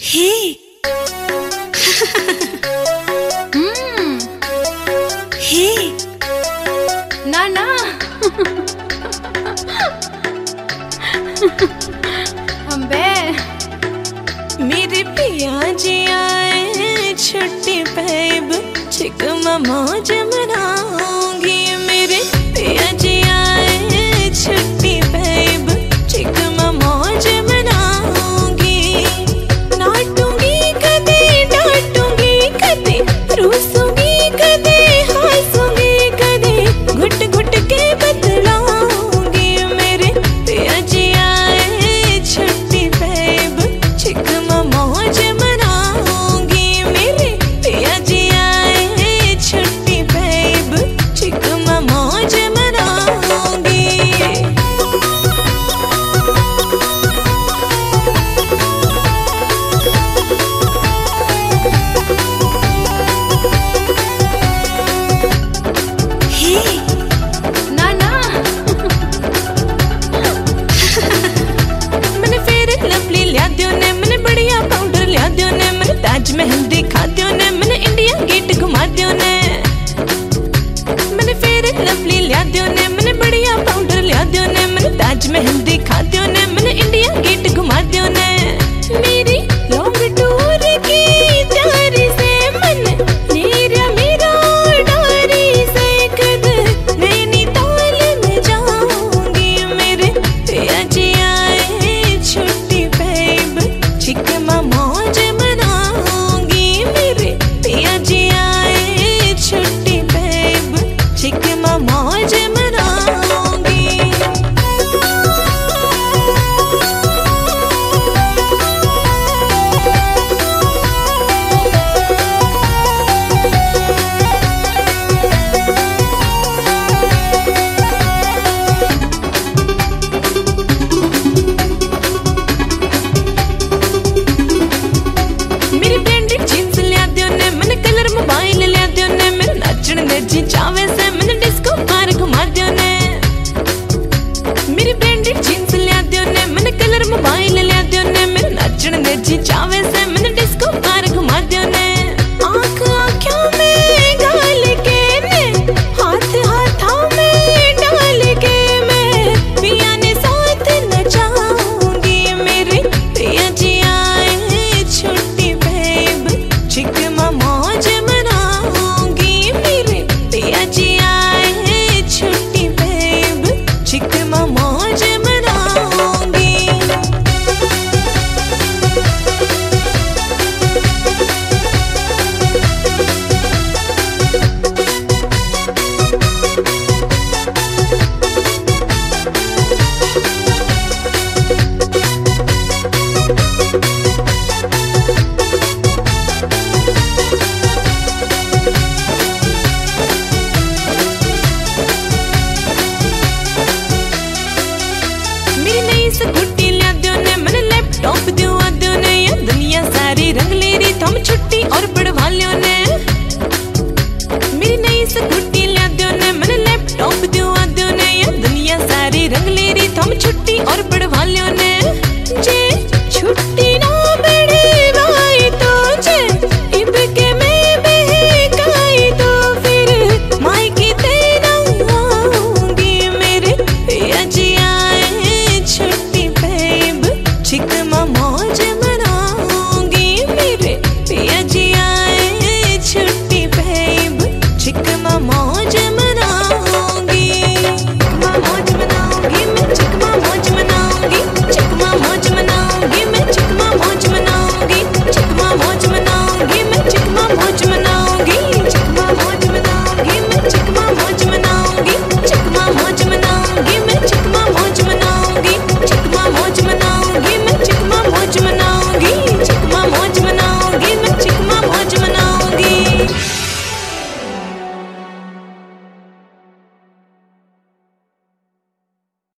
हे हे ना ना अम्बे मेरे पिया जी आए छुट्टी पैब चिकमा मौज मनाऊंगी। मेरे पिया जी आए छुट्टी पैब चिकमा मौज मनाऊंगी। नाटूंगी कदे डांटूंगी कदे रूसूंगी कदे हंसूंगी कदे घुट घुट के बतलाऊंगी। मेरे पिया जी आए छुट्टी पैब चिकमा मौज मनाऊंगी। मेरे पिया जी आए छुट्टी पैब चिकमा मौज मनाऊंगी। ना ना मैंने फेयर लवली लिया दियो ने, मैंने बढ़िया पाउडर लिया दियो ने, मैंने ताजमहल दिखा दियो ने, मैंने इंडिया गेट घुमा दियो ने। मैंने फेयर लवली लिया दियो ने, मैंने बढ़िया पाउडर लिया दियो ने, मैंने ताजमहल